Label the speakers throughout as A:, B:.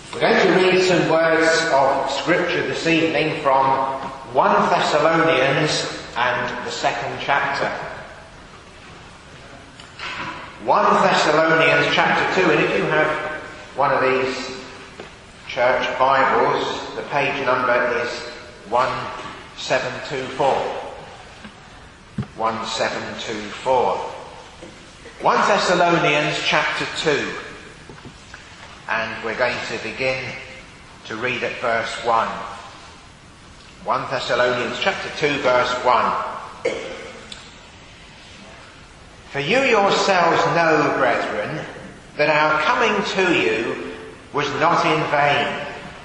A: We're going to read some words of Scripture this evening from 1 Thessalonians and the second chapter. 1 Thessalonians chapter 2, and if you have one of these church Bibles, the page number is 1724. 1724. 1 Thessalonians chapter 2. And we're going to begin to read at verse 1. 1 Thessalonians chapter 2 verse 1. For you yourselves know, brethren, that our coming to you was not in vain.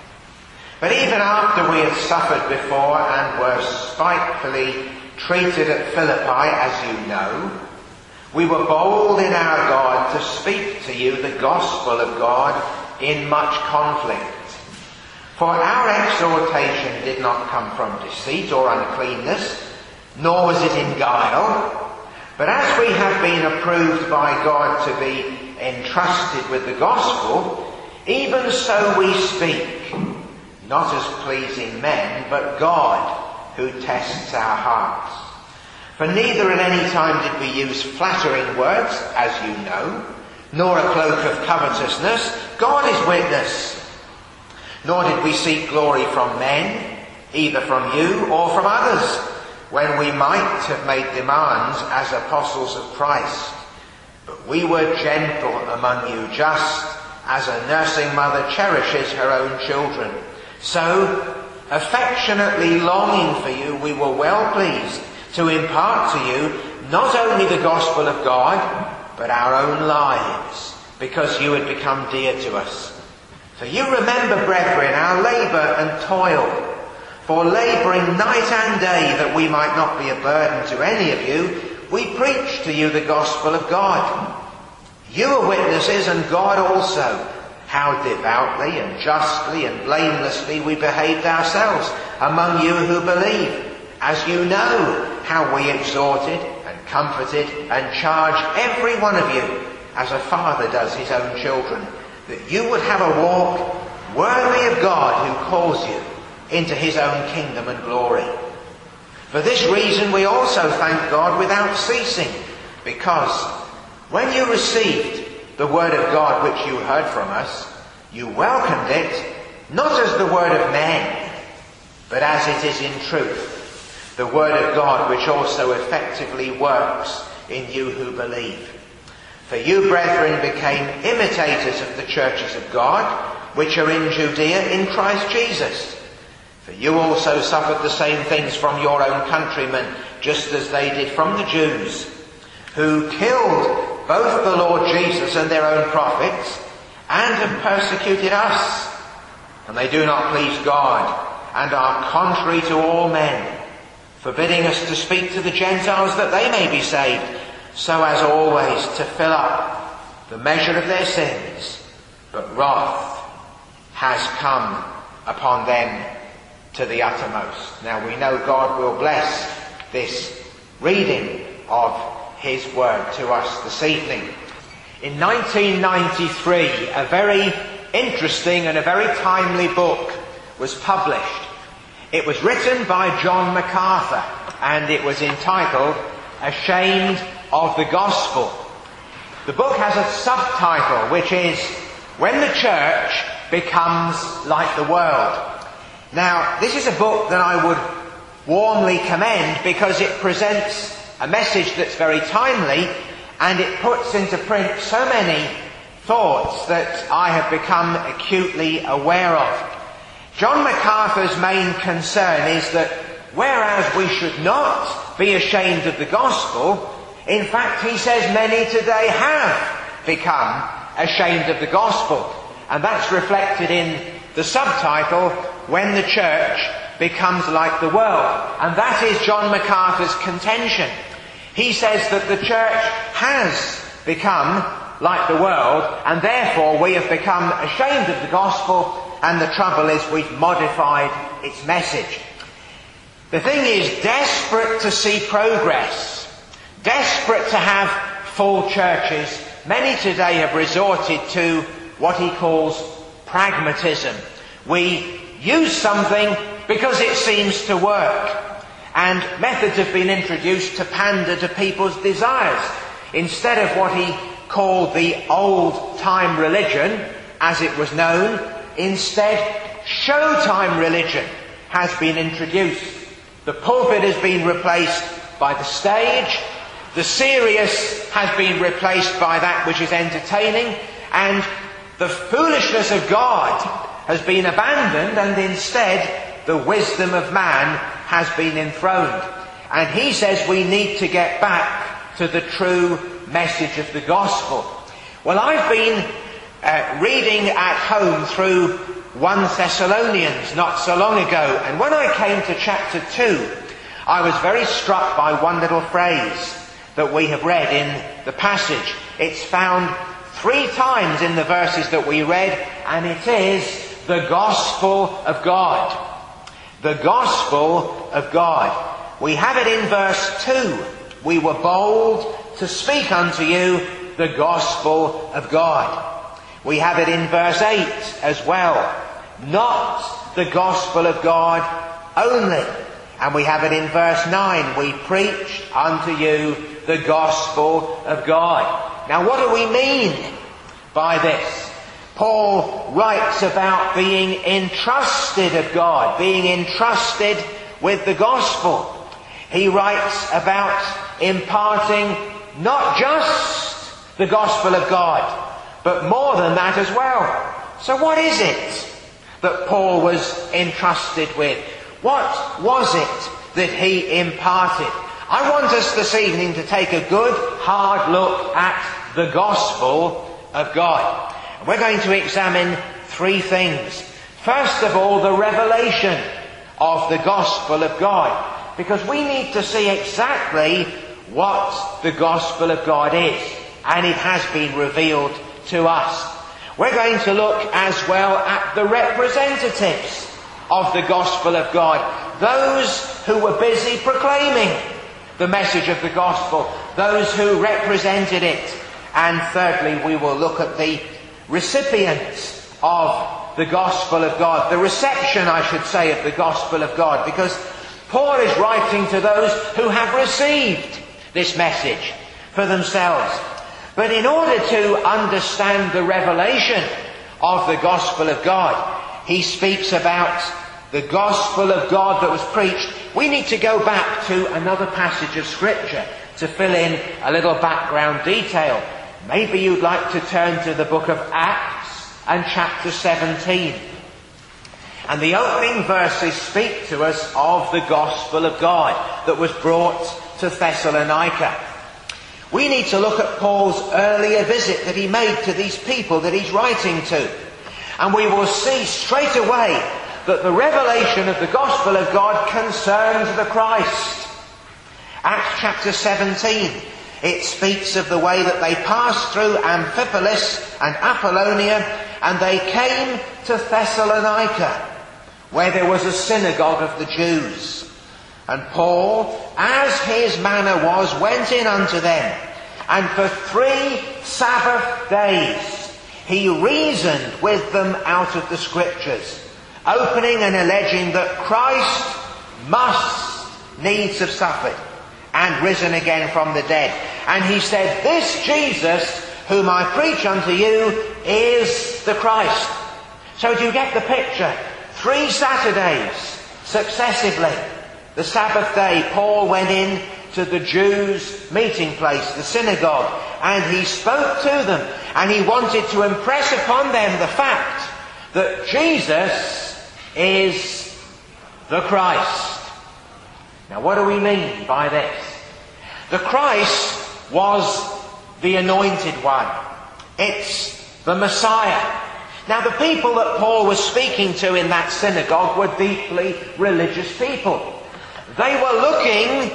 A: But even after we had suffered before and were spitefully treated at Philippi, as you know, we were bold in our God to speak to you the gospel of God in much conflict. For our exhortation did not come from deceit or uncleanness, nor was it in guile. But as we have been approved by God to be entrusted with the gospel, even so we speak, not as pleasing men, but God who tests our hearts. For neither at any time did we use flattering words, as you know, nor a cloak of covetousness. God is witness. Nor did we seek glory from men, either from you or from others, when we might have made demands as apostles of Christ. But we were gentle among you, just as a nursing mother cherishes her own children. So, affectionately longing for you, we were well pleased to impart to you not only the gospel of God, but our own lives, because you had become dear to us. For you remember, brethren, our labour and toil, for labouring night and day that we might not be a burden to any of you, we preach to you the gospel of God. You are witnesses, and God also, how devoutly and justly and blamelessly we behaved ourselves among you who believe, as you know how we exhorted and comforted and charged every one of you, as a father does his own children, that you would have a walk worthy of God who calls you into his own kingdom and glory. For this reason we also thank God without ceasing, because when you received the word of God which you heard from us, you welcomed it, not as the word of men, but as it is in truth, the word of God which also effectively works in you who believe. For you, brethren, became imitators of the churches of God, which are in Judea in Christ Jesus. For you also suffered the same things from your own countrymen, just as they did from the Jews, who killed both the Lord Jesus and their own prophets, and have persecuted us. And they do not please God, and are contrary to all men, forbidding us to speak to the Gentiles that they may be saved, so as always to fill up the measure of their sins. But wrath has come upon them to the uttermost. Now we know God will bless this reading of his word to us this evening. In 1993, a very interesting and a very timely book was published. It was written by John MacArthur, and it was entitled Ashamed of the Gospel. The book has a subtitle, which is When the Church Becomes Like the World. Now, this is a book that I would warmly commend because it presents a message that's very timely, and it puts into print so many thoughts that I have become acutely aware of. John MacArthur's main concern is that whereas we should not be ashamed of the gospel, in fact he says many today have become ashamed of the gospel. And that's reflected in the subtitle, When the Church Becomes Like the World. And that is John MacArthur's contention. He says that the church has become like the world, and therefore we have become ashamed of the gospel, and the trouble is we've modified its message. The thing is, desperate to see progress, desperate to have full churches, many today have resorted to what he calls pragmatism. We use something because it seems to work. And methods have been introduced to pander to people's desires. Instead of what he called the old-time religion, as it was known, instead, showtime religion has been introduced. The pulpit has been replaced by the stage. The serious has been replaced by that which is entertaining. And the foolishness of God has been abandoned, and instead the wisdom of man has been enthroned. And he says we need to get back to the true message of the gospel. Well, I've been reading at home through 1 Thessalonians not so long ago, and when I came to chapter 2, I was very struck by one little phrase that we have read in the passage. It's found 3 times in the verses that we read, and it is the gospel of God. The gospel of God. We have it in verse 2. We were bold to speak unto you the gospel of God. We have it in verse 8 as well. Not the gospel of God only. And we have it in verse 9. We preached unto you the gospel of God. Now what do we mean by this? Paul writes about being entrusted of God, being entrusted with the gospel. He writes about imparting not just the gospel of God, but more than that as well. So what is it that Paul was entrusted with? What was it that he imparted? I want us this evening to take a good, hard look at the gospel of God. We're going to examine 3 things. First of all, the revelation of the gospel of God. Because we need to see exactly what the gospel of God is. And it has been revealed to us. We're going to look as well at the representatives of the gospel of God. Those who were busy proclaiming the message of the gospel. Those who represented it. And thirdly, we will look at the recipients of the gospel of God. The reception, I should say, of the gospel of God. Because Paul is writing to those who have received this message for themselves. But in order to understand the revelation of the gospel of God, he speaks about the gospel of God that was preached. We need to go back to another passage of Scripture to fill in a little background detail. Maybe you'd like to turn to the book of Acts and chapter 17. And the opening verses speak to us of the gospel of God that was brought to Thessalonica. We need to look at Paul's earlier visit that he made to these people that he's writing to. And we will see straight away that the revelation of the gospel of God concerns the Christ. Acts chapter 17. It speaks of the way that they passed through Amphipolis and Apollonia, and they came to Thessalonica, where there was a synagogue of the Jews. And Paul, as his manner was, went in unto them, and for 3 Sabbath days he reasoned with them out of the Scriptures, opening and alleging that Christ must needs have suffered and risen again from the dead. And he said, this Jesus, whom I preach unto you, is the Christ. So do you get the picture? 3 Saturdays successively. The Sabbath day, Paul went in to the Jews' meeting place, the synagogue, and he spoke to them, and he wanted to impress upon them the fact that Jesus is the Christ. Now what do we mean by this? The Christ was the anointed one. It's the Messiah. Now the people that Paul was speaking to in that synagogue were deeply religious people. They were looking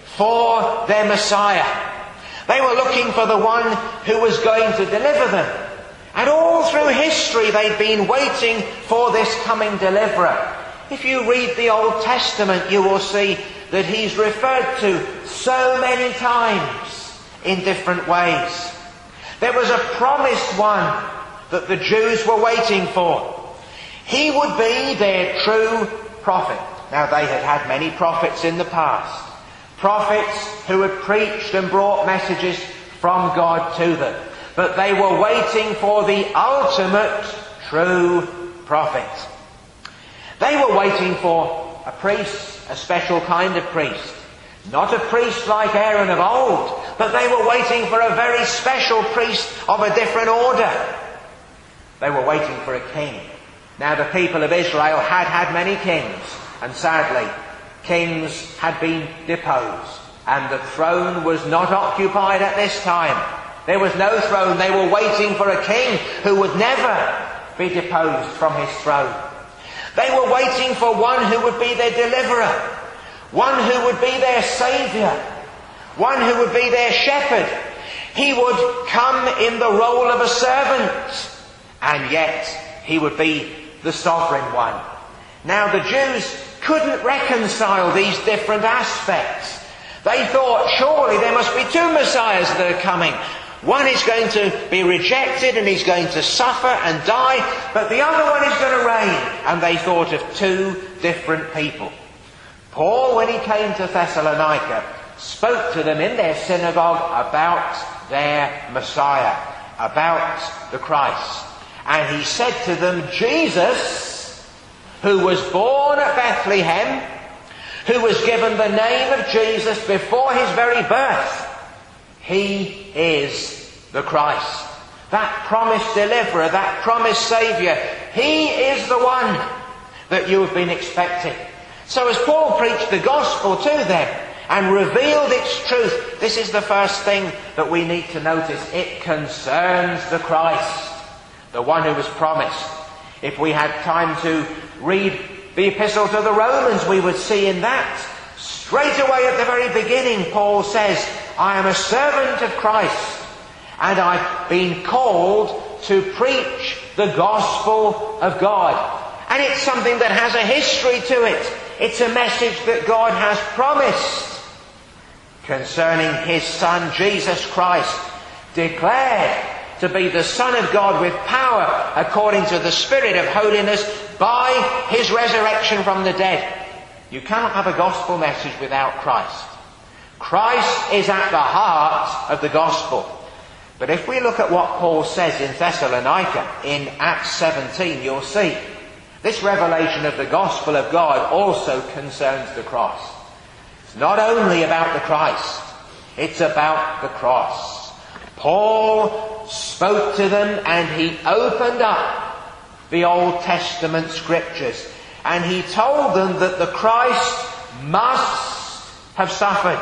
A: for their Messiah. They were looking for the one who was going to deliver them. And all through history they'd been waiting for this coming deliverer. If you read the Old Testament, you will see that he's referred to so many times in different ways. There was a promised one that the Jews were waiting for. He would be their true prophet. Now, they had had many prophets in the past. Prophets who had preached and brought messages from God to them. But they were waiting for the ultimate true prophet. They were waiting for a priest, a special kind of priest. Not a priest like Aaron of old, but they were waiting for a very special priest of a different order. They were waiting for a king. Now, the people of Israel had had many kings, and sadly, kings had been deposed, and the throne was not occupied at this time. There was no throne. They were waiting for a king who would never be deposed from his throne. They were waiting for one who would be their deliverer, one who would be their saviour, one who would be their shepherd. He would come in the role of a servant, and yet he would be the sovereign one. Now, the Jews couldn't reconcile these different aspects. They thought, surely there must be two Messiahs that are coming. One is going to be rejected and he's going to suffer and die, but the other one is going to reign. And they thought of two different people. Paul, when he came to Thessalonica, spoke to them in their synagogue about their Messiah, about the Christ. And he said to them, Jesus, who was born at Bethlehem, who was given the name of Jesus before his very birth, he is the Christ. That promised deliverer, that promised saviour, he is the one that you have been expecting. So as Paul preached the gospel to them and revealed its truth, this is the first thing that we need to notice. It concerns the Christ, the one who was promised. If we had time to read the epistle to the Romans, we would see in that, straight away at the very beginning, Paul says, I am a servant of Christ, and I've been called to preach the gospel of God. And it's something that has a history to it. It's a message that God has promised concerning his Son, Jesus Christ, declared to be the Son of God with power according to the Spirit of holiness by his resurrection from the dead. You cannot have a gospel message without Christ. Christ is at the heart of the gospel. But if we look at what Paul says in Thessalonica in Acts 17, you'll see this revelation of the gospel of God also concerns the cross. It's not only about the Christ, it's about the cross. Paul spoke to them and he opened up the Old Testament scriptures and he told them that the Christ must have suffered.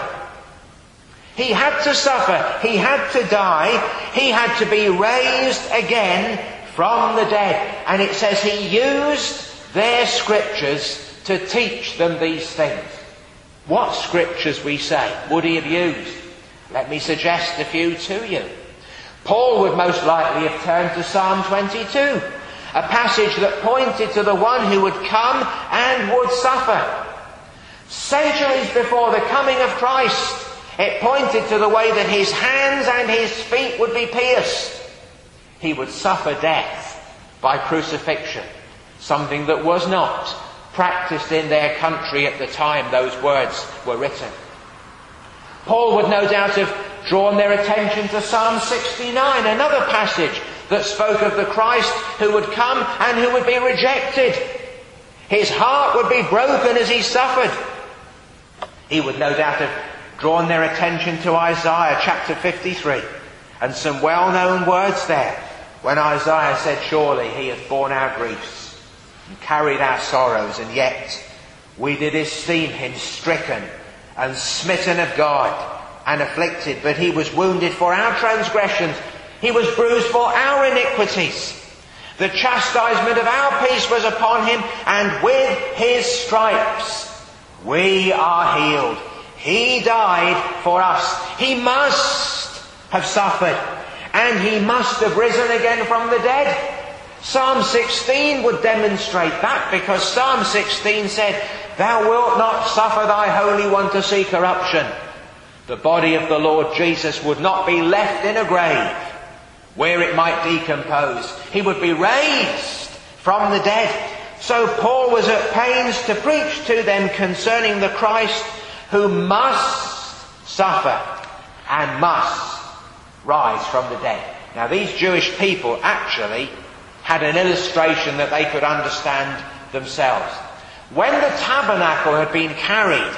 A: He had to suffer. He had to die. He had to be raised again from the dead. And it says he used their scriptures to teach them these things. What scriptures, we say, would he have used? Let me suggest a few to you. Paul would most likely have turned to Psalm 22, a passage that pointed to the one who would come and would suffer. Centuries before the coming of Christ, it pointed to the way that his hands and his feet would be pierced. He would suffer death by crucifixion, something that was not practiced in their country at the time those words were written. Paul would no doubt have drawn their attention to Psalm 69, another passage that spoke of the Christ who would come and who would be rejected. His heart would be broken as he suffered. He would no doubt have drawn their attention to Isaiah chapter 53 and some well-known words there when Isaiah said, surely he hath borne our griefs and carried our sorrows, and yet we did esteem him stricken and smitten of God and afflicted, but he was wounded for our transgressions, he was bruised for our iniquities. The chastisement of our peace was upon him, and with his stripes we are healed. He died for us. He must have suffered, and he must have risen again from the dead. Psalm 16 would demonstrate that, because Psalm 16 said, thou wilt not suffer thy Holy One to see corruption. The body of the Lord Jesus would not be left in a grave. where it might decompose. He would be raised from the dead. So Paul was at pains to preach to them concerning the Christ who must suffer and must rise from the dead. Now these Jewish people actually had an illustration that they could understand themselves. When the tabernacle had been carried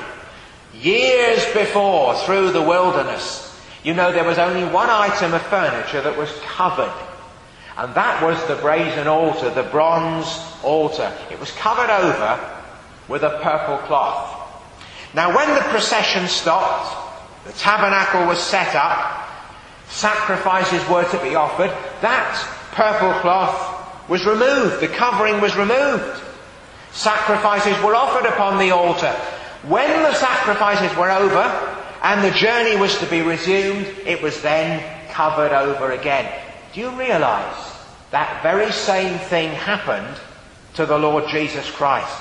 A: years before through the wilderness, you know, there was only one item of furniture that was covered. And that was the brazen altar, the bronze altar. It was covered over with a purple cloth. Now when the procession stopped, the tabernacle was set up, sacrifices were to be offered, that purple cloth was removed, the covering was removed. Sacrifices were offered upon the altar. When the sacrifices were over and the journey was to be resumed, it was then covered over again. Do you realise that very same thing happened to the Lord Jesus Christ?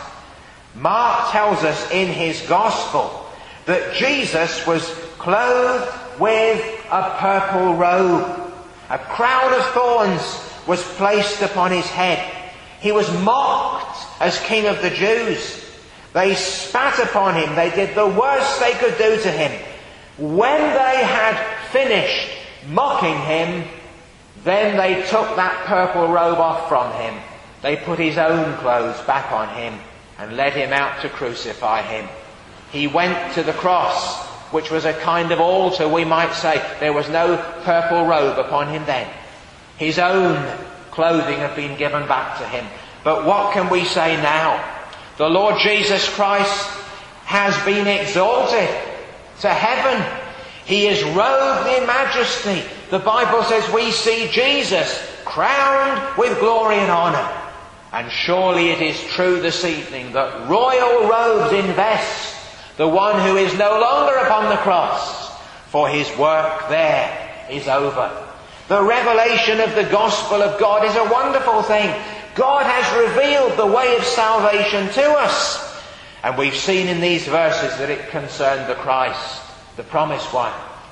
A: Mark tells us in his Gospel that Jesus was clothed with a purple robe. A crown of thorns was placed upon his head. He was mocked as King of the Jews. They spat upon him. They did the worst they could do to him. When they had finished mocking him, then they took that purple robe off from him. They put his own clothes back on him and led him out to crucify him. He went to the cross, which was a kind of altar, we might say. There was no purple robe upon him then. His own clothing had been given back to him. But what can we say now? The Lord Jesus Christ has been exalted to heaven. He is robed in majesty. The Bible says we see Jesus crowned with glory and honour. And surely it is true this evening that royal robes invest the one who is no longer upon the cross, for his work there is over. The revelation of the gospel of God is a wonderful thing. God has revealed the way of salvation to us. And we've seen in these verses that it concerned the Christ, the promised one.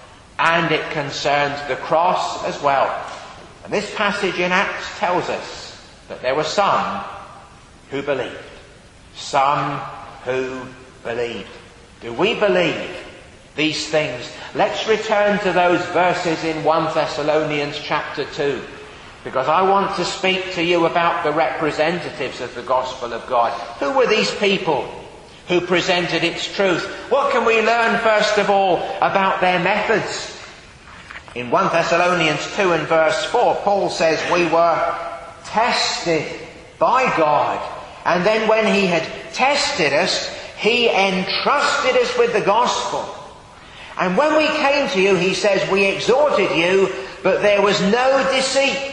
A: And it concerns the cross as well. And this passage in Acts tells us that there were some who believed. Some who believed. Do we believe these things? Let's return to those verses in 1 Thessalonians chapter 2. Because I want to speak to you about the representatives of the gospel of God. Who were these people who presented its truth? What can we learn first of all about their methods? In 1 Thessalonians 2 and verse 4, Paul says we were tested by God. And then when he had tested us, he entrusted us with the gospel. And when we came to you, he says, we exhorted you, but there was no deceit.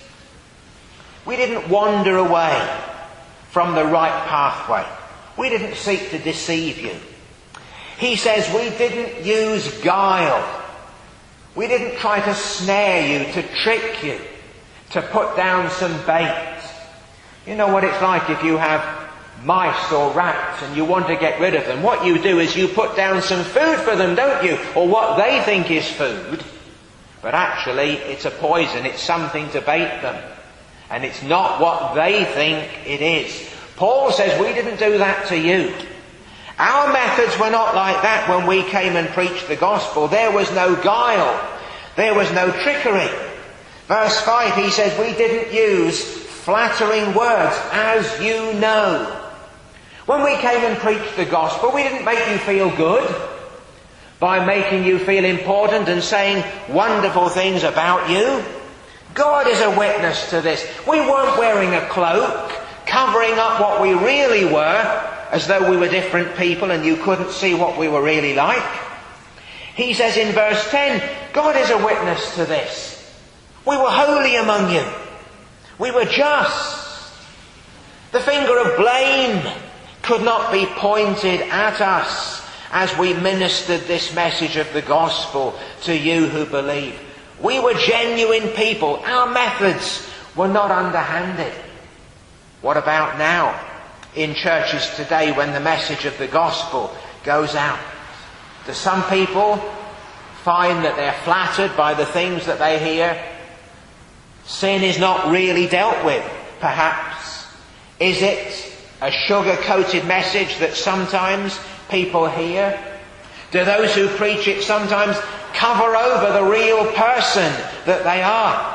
A: We didn't wander away from the right pathway. We didn't seek to deceive you. He says we didn't use guile. We didn't try to snare you, to trick you, to put down some bait. You know what it's like if you have mice or rats and you want to get rid of them. What you do is you put down some food for them, don't you? Or what they think is food. But actually it's a poison. It's something to bait them. And it's not what they think it is. Paul says we didn't do that to you. Our methods were not like that when we came and preached the gospel. There was no guile. There was no trickery. Verse 5, he says we didn't use flattering words, as you know. When we came and preached the gospel, we didn't make you feel good by making you feel important and saying wonderful things about you. God is a witness to this. We weren't wearing a cloak, covering up what we really were, as though we were different people and you couldn't see what we were really like. He says in verse 10, God is a witness to this. We were holy among you. We were just. The finger of blame could not be pointed at us as we ministered this message of the gospel to you who believe. We were genuine people. Our methods were not underhanded. What about now in churches today when the message of the gospel goes out? Do some people find that they're flattered by the things that they hear? Sin is not really dealt with, perhaps. Is it a sugar-coated message that sometimes people hear? Do those who preach it sometimes cover over the real person that they are?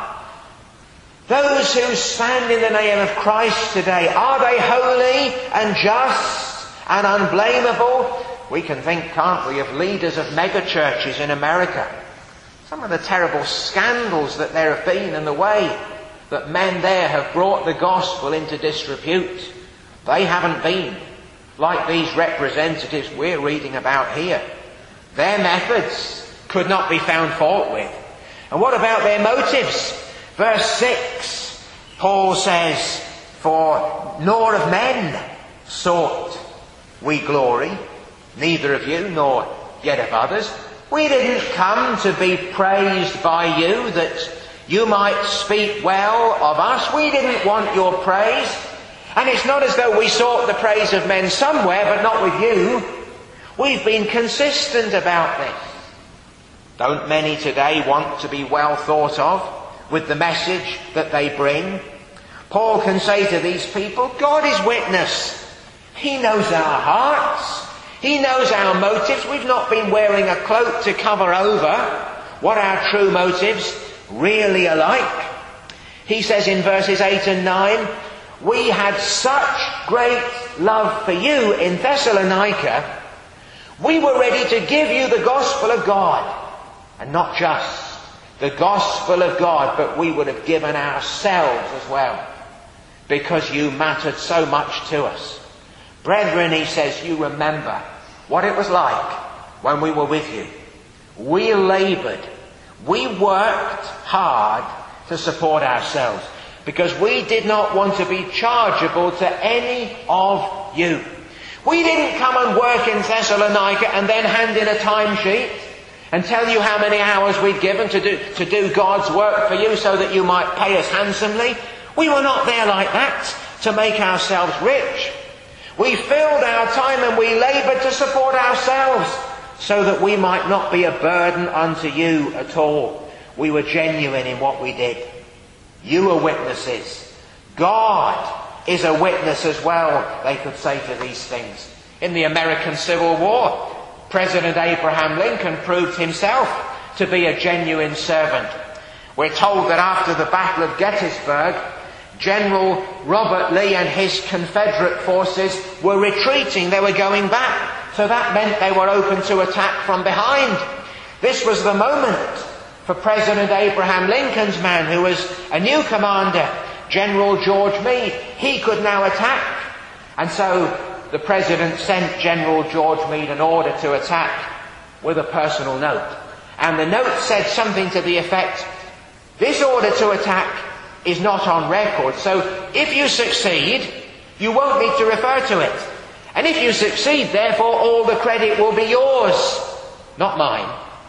A: Those who stand in the name of Christ today, are they holy and just and unblameable? We can think, can't we, of leaders of megachurches in America. Some of the terrible scandals that there have been and the way that men there have brought the gospel into disrepute. They haven't been like these representatives we're reading about here. Their methods could not be found fault with. And what about their motives? Verse 6, Paul says, "For nor of men sought we glory, neither of you nor yet of others. We didn't come to be praised by you that you might speak well of us. We didn't want your praise. And it's not as though we sought the praise of men somewhere, but not with you. We've been consistent about this." Don't many today want to be well thought of with the message that they bring? Paul can say to these people, God is witness. He knows our hearts. He knows our motives. We've not been wearing a cloak to cover over what our true motives really are like. He says in verses 8 and 9, "We had such great love for you in Thessalonica, we were ready to give you the gospel of God." And not just the gospel of God, but we would have given ourselves as well, because you mattered so much to us. Brethren, he says, you remember what it was like when we were with you. We laboured. We worked hard to support ourselves, because we did not want to be chargeable to any of you. We didn't come and work in Thessalonica and then hand in a timesheet and tell you how many hours we'd given to do God's work for you so that you might pay us handsomely. We were not there like that to make ourselves rich. We filled our time and we laboured to support ourselves so that we might not be a burden unto you at all. We were genuine in what we did. You are witnesses. God is a witness as well, they could say to these things. In the American Civil War, President Abraham Lincoln proved himself to be a genuine servant. We're told that after the Battle of Gettysburg, General Robert Lee and his Confederate forces were retreating. They were going back. So that meant they were open to attack from behind. This was the moment for President Abraham Lincoln's man, who was a new commander, General George Meade. He could now attack. And so the President sent General George Meade an order to attack with a personal note. And the note said something to the effect, "This order to attack is not on record, so if you succeed, you won't need to refer to it. And if you succeed, therefore, all the credit will be yours, not mine.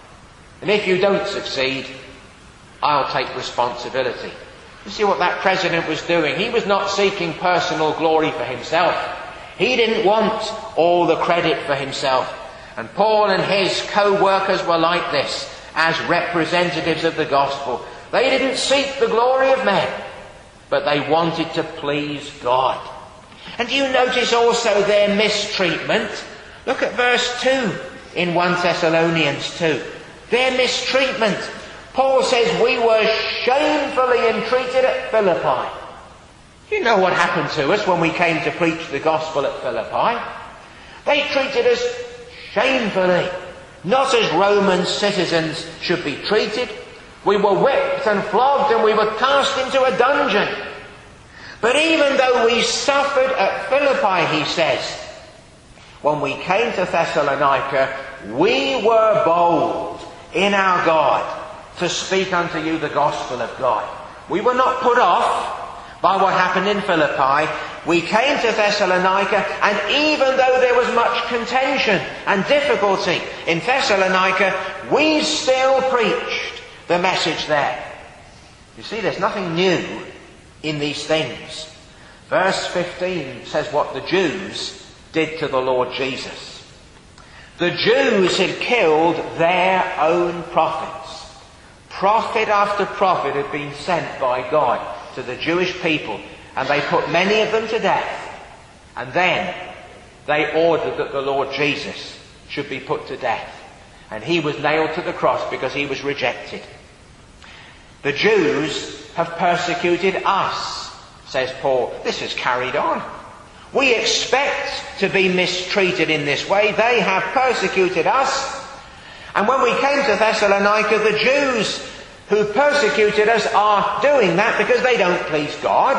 A: And if you don't succeed, I'll take responsibility." You see what that president was doing? He was not seeking personal glory for himself. He didn't want all the credit for himself. And Paul and his co-workers were like this as representatives of the gospel. They didn't seek the glory of men, but they wanted to please God. And do you notice also their mistreatment? Look at verse 2 in 1 Thessalonians 2. Their mistreatment. Paul says, "We were shamefully entreated at Philippi." You know what happened to us when we came to preach the gospel at Philippi? They treated us shamefully, not as Roman citizens should be treated. We were whipped and flogged and we were cast into a dungeon. But even though we suffered at Philippi, he says, when we came to Thessalonica, we were bold in our God to speak unto you the gospel of God. We were not put off by what happened in Philippi. We came to Thessalonica, and even though there was much contention and difficulty in Thessalonica, we still preached the message there. You see, there's nothing new in these things. Verse 15 says what the Jews did to the Lord Jesus. The Jews had killed their own prophets, prophet after prophet had been sent by God to the Jewish people, and they put many of them to death. And then they ordered that the Lord Jesus should be put to death. And he was nailed to the cross because he was rejected. The Jews have persecuted us, says Paul. This has carried on. We expect to be mistreated in this way. They have persecuted us. And when we came to Thessalonica, the Jews who persecuted us are doing that because they don't please God.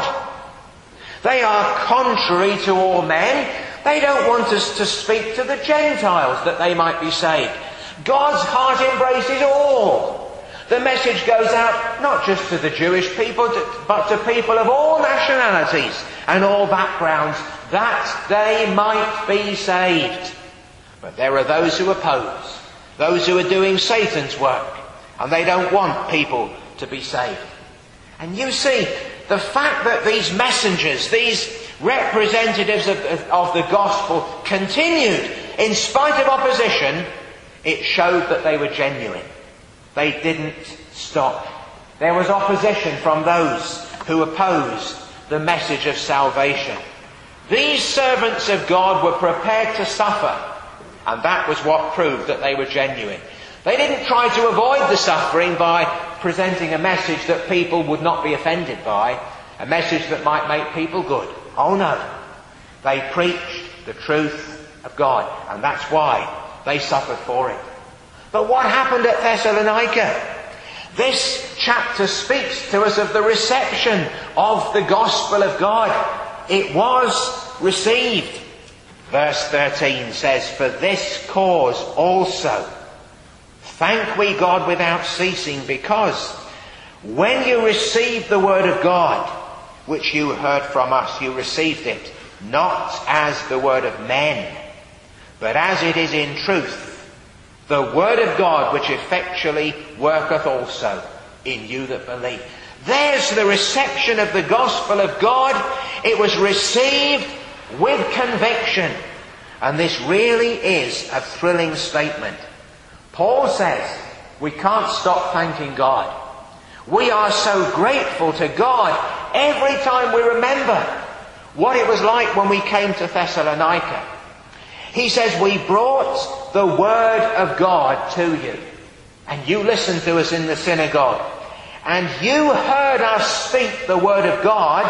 A: They are contrary to all men. They don't want us to speak to the Gentiles that they might be saved. God's heart embraces all. The message goes out not just to the Jewish people, but to people of all nationalities and all backgrounds, that they might be saved. But there are those who oppose, those who are doing Satan's work, and they don't want people to be saved. And you see, the fact that these messengers, these representatives of the gospel continued in spite of opposition, it showed that they were genuine. They didn't stop. There was opposition from those who opposed the message of salvation. These servants of God were prepared to suffer, and that was what proved that they were genuine. They didn't try to avoid the suffering by presenting a message that people would not be offended by, a message that might make people good. Oh no. They preached the truth of God, and that's why they suffered for it. But what happened at Thessalonica? This chapter speaks to us of the reception of the gospel of God. It was received. Verse 13 says, "For this cause also thank we God without ceasing, because when you received the word of God, which you heard from us, you received it not as the word of men, but as it is in truth, the word of God which effectually worketh also in you that believe." There's the reception of the gospel of God. It was received with conviction. And this really is a thrilling statement. Paul says we can't stop thanking God. We are so grateful to God every time we remember what it was like when we came to Thessalonica. He says, we brought the word of God to you, and you listened to us in the synagogue, and you heard us speak the word of God,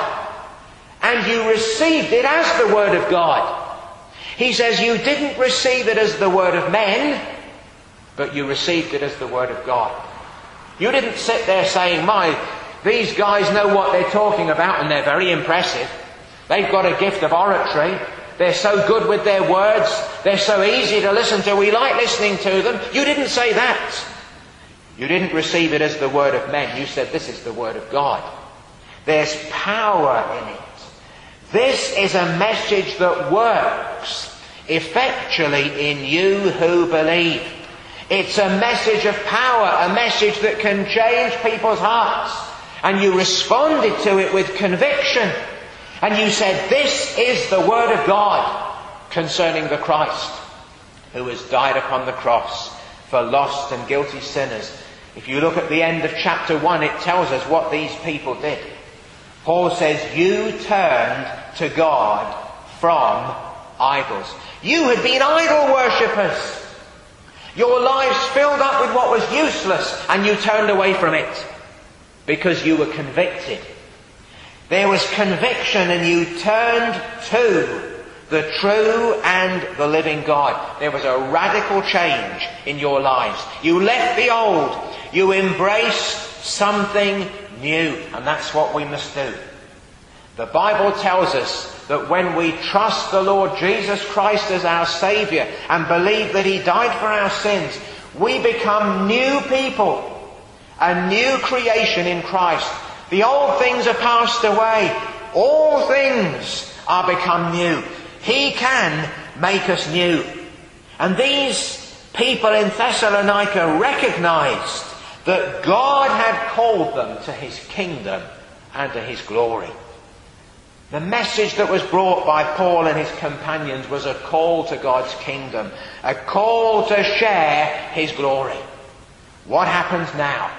A: and you received it as the word of God. He says you didn't receive it as the word of men, but you received it as the word of God. You didn't sit there saying, these guys know what they're talking about and they're very impressive. They've got a gift of oratory. They're so good with their words. They're so easy to listen to. We like listening to them. You didn't say that. You didn't receive it as the word of men. You said, this is the word of God. There's power in it. This is a message that works effectually in you who believe. It's a message of power, a message that can change people's hearts. And you responded to it with conviction. And you said, this is the word of God concerning the Christ who has died upon the cross for lost and guilty sinners. If you look at the end of chapter 1, it tells us what these people did. Paul says, you turned to God from idols. You had been idol worshippers. Your lives filled up with what was useless, and you turned away from it because you were convicted. There was conviction, and you turned to the true and the living God. There was a radical change in your lives. You left the old. You embraced something new. And that's what we must do. The Bible tells us that when we trust the Lord Jesus Christ as our Saviour and believe that He died for our sins, we become new people, a new creation in Christ. The old things are passed away. All things are become new. He can make us new. And these people in Thessalonica recognized that God had called them to His kingdom and to His glory. The message that was brought by Paul and his companions was a call to God's kingdom, a call to share His glory. What happens now?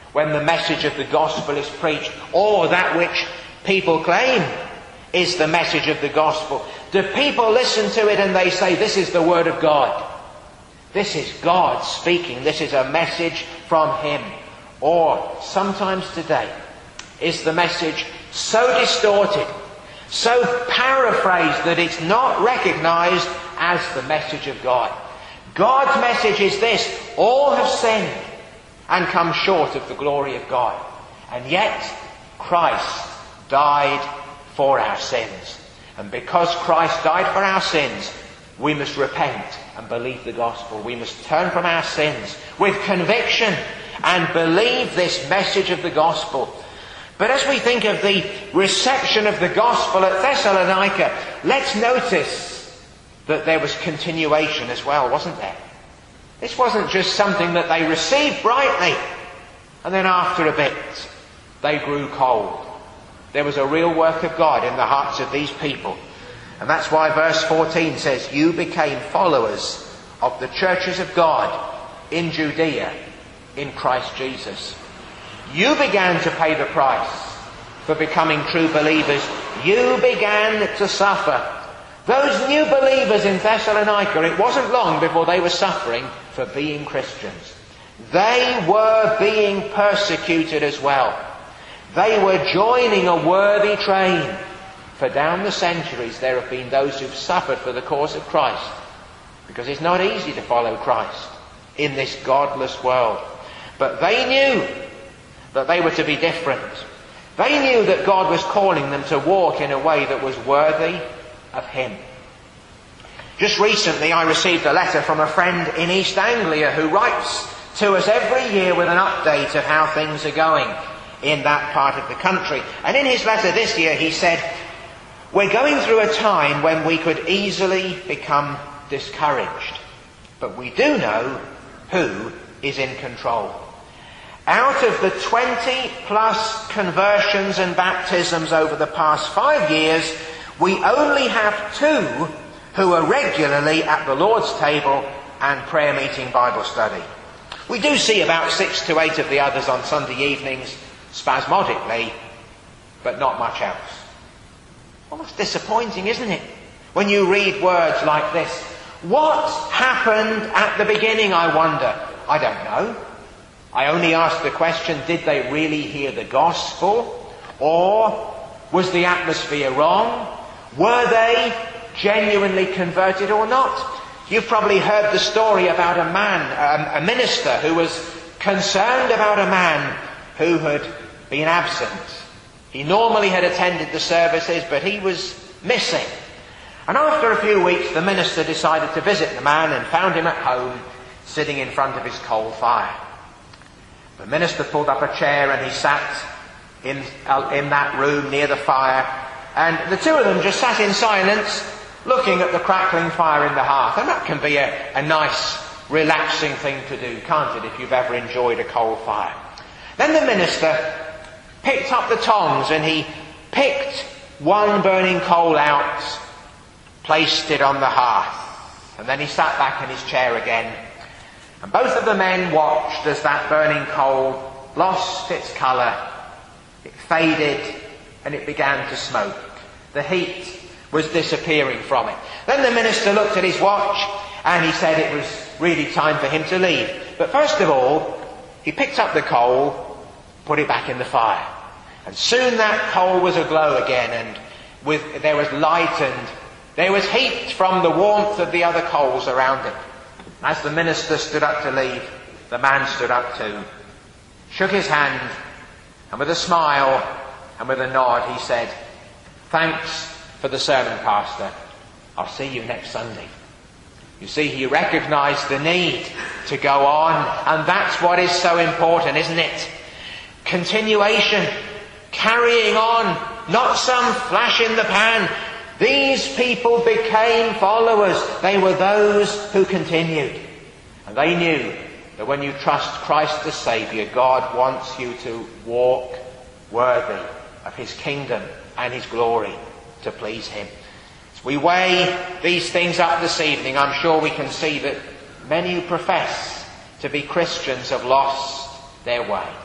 A: when the message of the gospel is preached, or that which people claim is the message of the gospel? Do people listen to it and they say, this is the word of God? This is God speaking. This is a message from him. Or sometimes today is the message so distorted, so paraphrased that it's not recognized as the message of God. God's message is this: all have sinned and come short of the glory of God. And yet Christ died for our sins. And because Christ died for our sins, we must repent and believe the gospel. We must turn from our sins with conviction and believe this message of the gospel. But as we think of the reception of the gospel at Thessalonica, let's notice that there was continuation as well, wasn't there? This wasn't just something that they received brightly and then after a bit they grew cold. There was a real work of God in the hearts of these people. And that's why verse 14 says, you became followers of the churches of God in Judea in Christ Jesus. You began to pay the price for becoming true believers. You began to suffer. Those new believers in Thessalonica, it wasn't long before they were suffering for being Christians. They were being persecuted as well. They were joining a worthy train. For down the centuries there have been those who've suffered for the cause of Christ. Because it's not easy to follow Christ in this godless world. But they knew that they were to be different. They knew that God was calling them to walk in a way that was worthy of him. Just recently I received a letter from a friend in East Anglia who writes to us every year with an update of how things are going in that part of the country. And in his letter this year he said, we're going through a time when we could easily become discouraged. But we do know who is in control. Out of the 20 plus conversions and baptisms over the past 5 years, we only have 2 who are regularly at the Lord's table and prayer meeting Bible study. We do see about 6 to 8 of the others on Sunday evenings, spasmodically, but not much else. Almost disappointing, isn't it? When you read words like this. What happened at the beginning, I wonder? I don't know. I only ask the question, did they really hear the gospel? Or was the atmosphere wrong? Were they genuinely converted or not? You've probably heard the story about a man, a minister who was concerned about a man who had been absent. He normally had attended the services, but he was missing. And after a few weeks, the minister decided to visit the man and found him at home, sitting in front of his coal fire. The minister pulled up a chair and he sat in that room near the fire. And the two of them just sat in silence, looking at the crackling fire in the hearth. And that can be a nice, relaxing thing to do, can't it, if you've ever enjoyed a coal fire. Then the minister picked up the tongs and he picked one burning coal out, placed it on the hearth, and then he sat back in his chair again. And both of the men watched as that burning coal lost its colour, it faded, and it began to smoke. The heat was disappearing from it. Then the minister looked at his watch and he said it was really time for him to leave. But first of all, he picked up the coal, put it back in the fire. And soon that coal was aglow again, and there was light and there was heat from the warmth of the other coals around it. As the minister stood up to leave, the man stood up too, shook his hand, and with a smile and with a nod he said, "Thanks for the sermon, Pastor. I'll see you next Sunday." You see, he recognised the need to go on, and that's what is so important, isn't it? Continuation, carrying on, not some flash in the pan. These people became followers. They were those who continued. And they knew that when you trust Christ as Saviour, God wants you to walk worthy of His kingdom and His glory to please Him. As we weigh these things up this evening, I'm sure we can see that many who profess to be Christians have lost their way.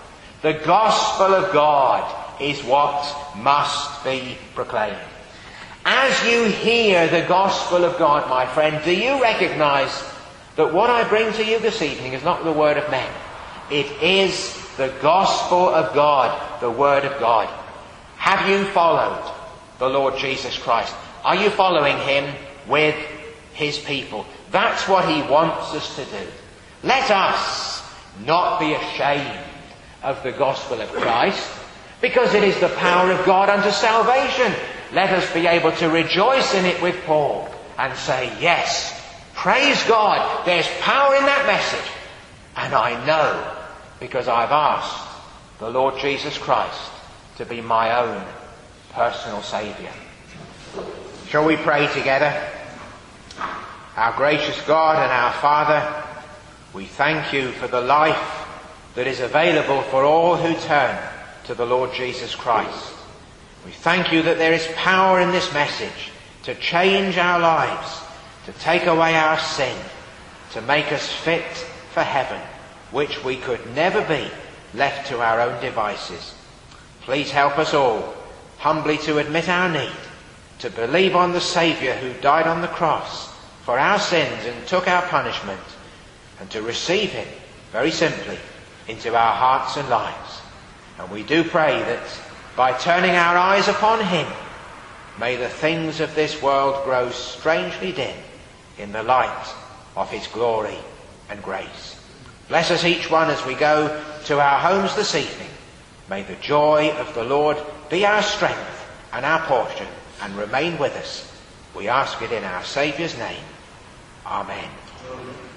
A: The gospel of God is what must be proclaimed. As you hear the gospel of God, my friend, do you recognize that what I bring to you this evening is not the word of men? It is the gospel of God, the word of God. Have you followed the Lord Jesus Christ? Are you following him with his people? That's what he wants us to do. Let us not be ashamed of the gospel of Christ, because it is the power of God unto salvation. Let us be able to rejoice in it with Paul and say, yes, praise God, there's power in that message. And I know, because I've asked the Lord Jesus Christ to be my own personal Saviour. Shall we pray together? Our gracious God and our Father, we thank you for the life that is available for all who turn to the Lord Jesus Christ. We thank you that there is power in this message to change our lives, to take away our sin, to make us fit for heaven, which we could never be left to our own devices. Please help us all humbly to admit our need, to believe on the Saviour who died on the cross for our sins and took our punishment, and to receive him very simply into our hearts and lives. And we do pray that by turning our eyes upon him, may the things of this world grow strangely dim in the light of his glory and grace. Bless us each one as we go to our homes this evening. May the joy of the Lord be our strength and our portion, and remain with us. We ask it in our Saviour's name. Amen.